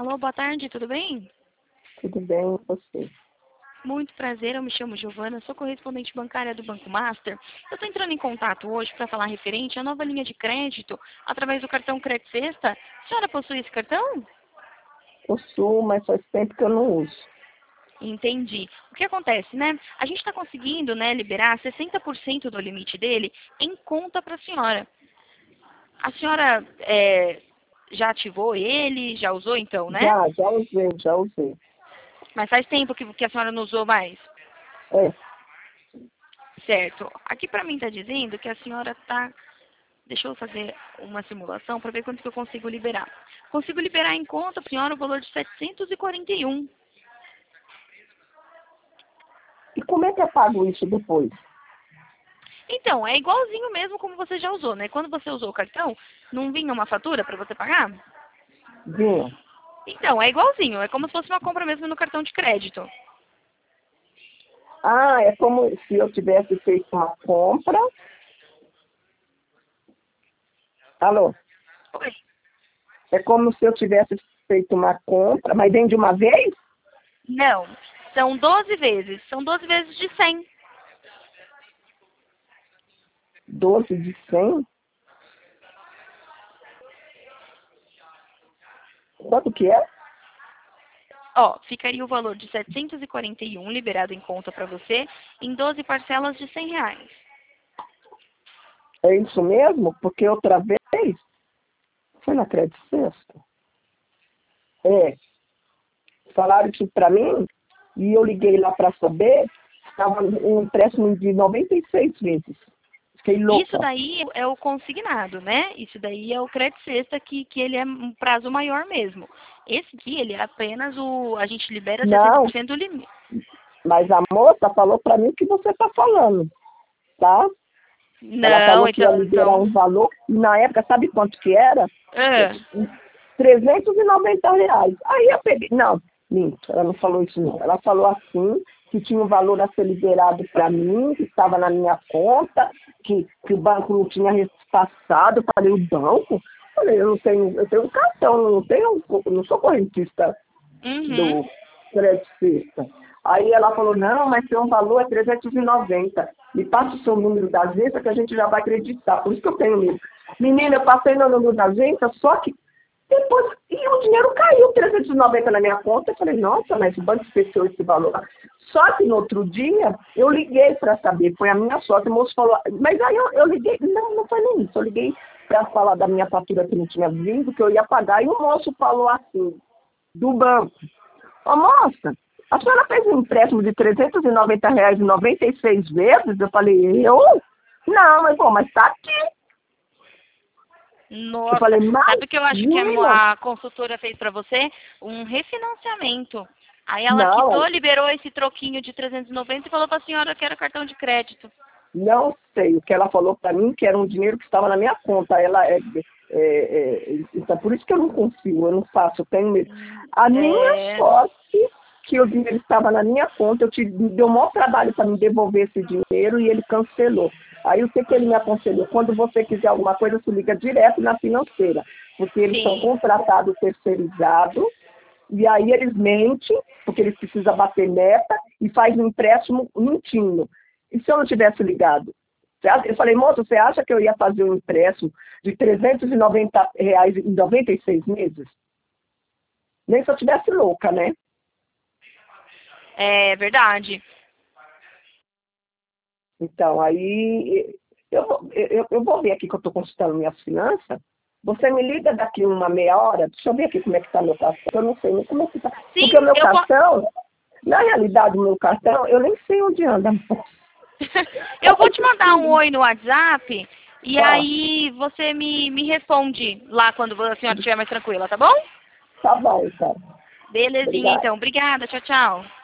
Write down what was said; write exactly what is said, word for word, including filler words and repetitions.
Alô, boa tarde, tudo bem? Tudo bem, e você? Muito prazer, eu me chamo Giovana, sou correspondente bancária do Banco Master. Eu estou entrando em contato hoje para falar referente à nova linha de crédito através do cartão Crédito Sexta. A senhora possui esse cartão? Possuo, mas faz tempo que eu não uso. Entendi. O que acontece, né? A gente está conseguindo, né, liberar sessenta por cento do limite dele em conta para a senhora. A senhora é, já ativou ele, já usou então, né? Já, já usei, já usei. Mas faz tempo que, que a senhora não usou mais. É, Certo. Aqui para mim está dizendo que a senhora está... Deixa eu fazer uma simulação para ver quanto que eu consigo liberar. Consigo liberar em conta, para a senhora, o valor de setecentos e quarenta e um. e como é que eu pago isso depois? Então, é igualzinho mesmo como você já usou, né? Quando você usou o cartão, não vinha uma fatura para você pagar? Vinha. Então, é igualzinho. É como se fosse uma compra mesmo no cartão de crédito. Ah, é como se eu tivesse feito uma compra. Alô? Oi. É como se eu tivesse feito uma compra, mas vem de uma vez? Não. São doze vezes. São doze vezes de cem. Doze de cem? Quanto que é? Ó, ficaria o valor de setecentos e quarenta e um liberado em conta para você em doze parcelas de cem reais. É isso mesmo? Porque outra vez foi na Crédito Sexta. É, falaram isso para mim e eu liguei lá para saber, estava um empréstimo de noventa e seis vezes. Fiquei Isso louca. daí é o consignado, né? Isso daí é o crédito sexta, que, que ele é um prazo maior mesmo. Esse aqui, ele é apenas o... A gente libera sessenta Não, por cento do limite. mas a moça falou para mim o que você está falando, tá? Ela Não, falou que ia então... liberar então um valor, e na época, sabe quanto que era? ah, trezentos e noventa reais. Aí eu peguei, não, minto, ela não falou isso não. Ela falou assim, que tinha um valor a ser liberado para mim, que estava na minha conta, que, que o banco não tinha repassado. Eu falei, o banco? Eu falei, eu não tenho, eu tenho um cartão, não tenho, não sou correntista uhum. do Crédito Sexta. Aí ela falou, não, mas seu valor é trezentos e noventa. Me passa o seu número da agência que a gente já vai acreditar. Por isso que eu tenho medo. Menina, eu passei no número da agência, só que depois, e o dinheiro caiu, trezentos e noventa na minha conta. Eu falei, nossa, mas o banco esqueceu esse valor. Só que no outro dia, eu liguei para saber, foi a minha sorte, o moço falou, mas aí eu, eu liguei, não, não foi nem isso, eu liguei para falar da minha fatura que não tinha vindo, que eu ia pagar, e o moço falou assim, do banco, ô moça, a senhora fez um empréstimo de trezentos e noventa reais e noventa e seis vezes? Eu falei, eu? Não, mas bom, mas tá aqui. Eu Nossa, falei, sabe o que eu acho que a, mo- imagina. a consultora fez para você? Um refinanciamento. Aí ela Não, quitou, liberou esse troquinho de trezentos e noventa e falou para a senhora que era cartão de crédito. não sei. O que ela falou para mim, que era um dinheiro que estava na minha conta. Ela é, é, é, então, por isso que eu não confio, eu não faço, eu tenho medo. A minha É, sorte que o dinheiro estava na minha conta, eu tive, deu o maior trabalho para me devolver esse dinheiro e ele cancelou. Aí o que, que ele me aconselhou? Quando você quiser alguma coisa, você liga direto na financeira, porque eles são sim. contratados terceirizados, e aí eles mentem, porque eles precisam bater meta, e faz um empréstimo mentindo. E se eu não tivesse ligado? Eu falei, moço, você acha que eu ia fazer um empréstimo de trezentos e noventa reais em noventa e seis meses? Nem se eu tivesse louca, né? É verdade. Então, aí eu, vou- eu, eu vou ver aqui que eu estou consultando minhas finanças. Você me liga daqui uma meia hora, deixa eu ver aqui como é que está meu cartão. Eu não sei nem como é que está. Porque o Sim, meu eu vou... cartão, na realidade, o meu cartão, eu nem sei onde anda. eu vou te mandar um oi no WhatsApp e Tá, aí você me, me responde lá quando a senhora estiver mais tranquila, tá bom? tá bom, então. Belezinha, Obrigada. então. Obrigada. Tchau, tchau.